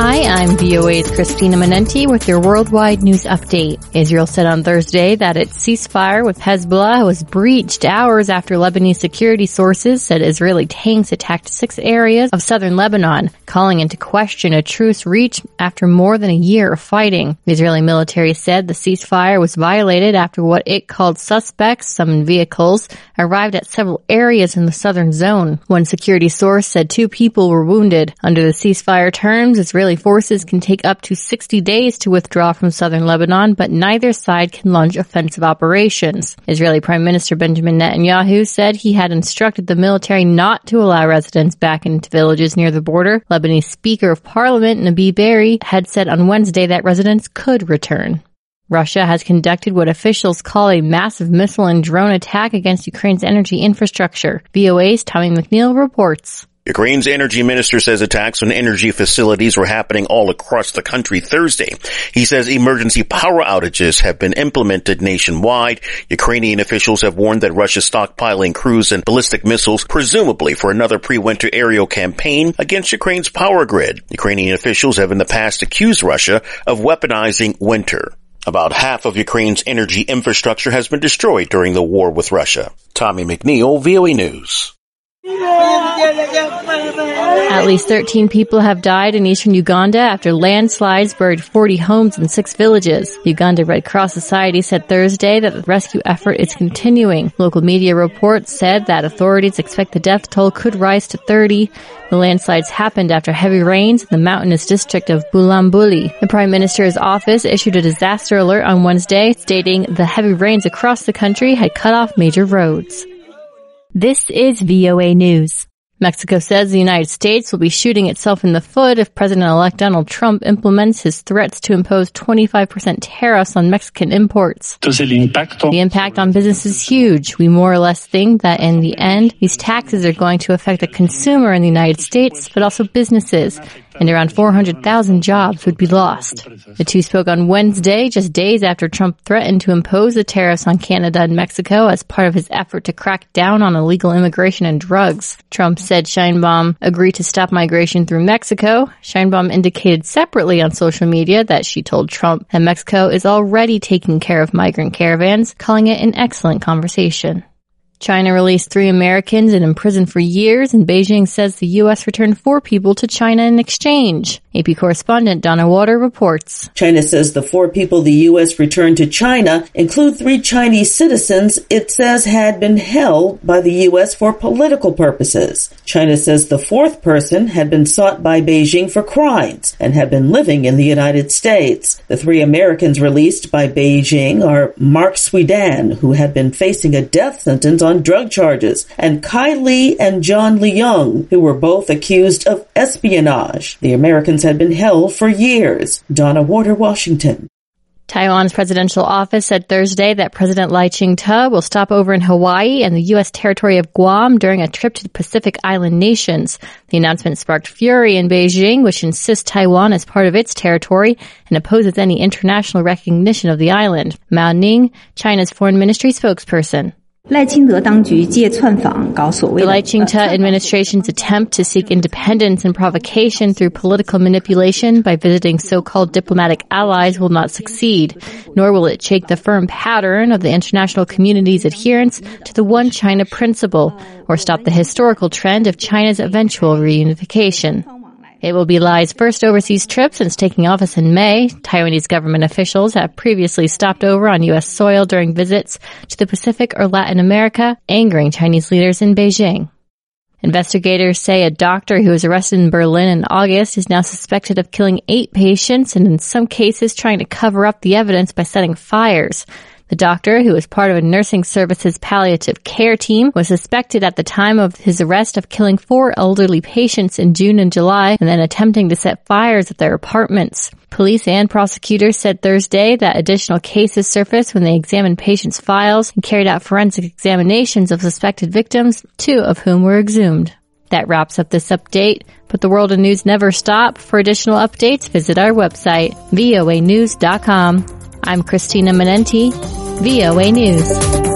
Hi, I'm VOA's Christina Manenti with your worldwide news update. Israel said on Thursday that its ceasefire with Hezbollah was breached hours after Lebanese security sources said Israeli tanks attacked 6 areas of southern Lebanon, calling into question a truce reached after more than a year of fighting. The Israeli military said the ceasefire was violated after what it called suspects, summoned vehicles, arrived at several areas in the southern zone. One security source said 2 people were wounded. Under the ceasefire terms, Israeli forces can take up to 60 days to withdraw from southern Lebanon, but neither side can launch offensive operations. Israeli Prime Minister Benjamin Netanyahu said he had instructed the military not to allow residents back into villages near the border. Lebanese Speaker of Parliament Nabi Berri had said on Wednesday that residents could return. Russia has conducted what officials call a massive missile and drone attack against Ukraine's energy infrastructure. VOA's Tommy McNeil reports. Ukraine's energy minister says attacks on energy facilities were happening all across the country Thursday. He says emergency power outages have been implemented nationwide. Ukrainian officials have warned that Russia is stockpiling cruise and ballistic missiles, presumably for another pre-winter aerial campaign against Ukraine's power grid. Ukrainian officials have in the past accused Russia of weaponizing winter. About half of Ukraine's energy infrastructure has been destroyed during the war with Russia. Tommy McNeil, VOA News. At least 13 people have died in eastern Uganda after landslides buried 40 homes in 6 villages. The Uganda Red Cross Society said Thursday that the rescue effort is continuing. Local media reports said that authorities expect the death toll could rise to 30. The landslides happened after heavy rains in the mountainous district of Bulambuli. The Prime Minister's office issued a disaster alert on Wednesday, stating the heavy rains across the country had cut off major roads. This is VOA News. Mexico says the United States will be shooting itself in the foot if President-elect Donald Trump implements his threats to impose 25% tariffs on Mexican imports. The impact on business is huge. We more or less think that in the end, these taxes are going to affect the consumer in the United States, but also businesses, and around 400,000 jobs would be lost. The two spoke on Wednesday, just days after Trump threatened to impose the tariffs on Canada and Mexico as part of his effort to crack down on illegal immigration and drugs. Trump said Sheinbaum agreed to stop migration through Mexico. Sheinbaum indicated separately on social media that she told Trump that Mexico is already taking care of migrant caravans, calling it an excellent conversation. China released 3 Americans and imprisoned for years, and Beijing says the U.S. returned 4 people to China in exchange. AP correspondent Donna Water reports. China says the 4 people the U.S. returned to China include 3 Chinese citizens it says had been held by the U.S. for political purposes. China says the 4th person had been sought by Beijing for crimes and had been living in the United States. The 3 Americans released by Beijing are Mark Swedan, who had been facing a death sentence on drug charges, and Kai Li and John Leung, who were both accused of espionage. The Americans had been held for years. Donna Water, Washington. Taiwan's presidential office said Thursday that President Lai Ching-te will stop over in Hawaii and the U.S. territory of Guam during a trip to the Pacific Island nations. The announcement sparked fury in Beijing, which insists Taiwan is part of its territory and opposes any international recognition of the island. Mao Ning, China's foreign ministry spokesperson. The Lai Ching-te administration's attempt to seek independence and provocation through political manipulation by visiting so-called diplomatic allies will not succeed, nor will it shake the firm pattern of the international community's adherence to the One China principle, or stop the historical trend of China's eventual reunification. It will be Lai's first overseas trip since taking office in May. Taiwanese government officials have previously stopped over on U.S. soil during visits to the Pacific or Latin America, angering Chinese leaders in Beijing. Investigators say a doctor who was arrested in Berlin in August is now suspected of killing 8 patients and in some cases trying to cover up the evidence by setting fires. The doctor, who was part of a nursing service's palliative care team, was suspected at the time of his arrest of killing 4 elderly patients in June and July and then attempting to set fires at their apartments. Police and prosecutors said Thursday that additional cases surfaced when they examined patients' files and carried out forensic examinations of suspected victims, 2 of whom were exhumed. That wraps up this update, but the world of news never stop. For additional updates, visit our website, voanews.com. I'm Christina Manenti, VOA News.